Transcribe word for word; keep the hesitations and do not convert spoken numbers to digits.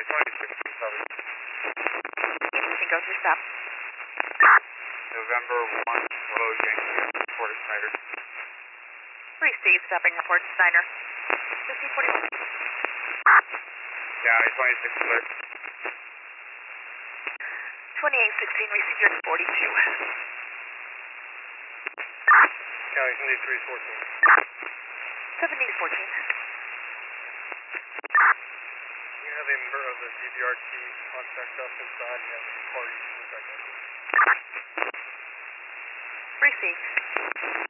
twenty-six, probably. Anything goes your stop. November one, Hello Yankee, Reporter Snyder. Receive, stopping report Steiner. fifteen forty-one. County twenty-six, alert. twenty-eight sixteen, receive your forty-two. County seventy-three fourteen. seventy fourteen. You have a member of the D B R T contact us inside and the party contact us. Receive.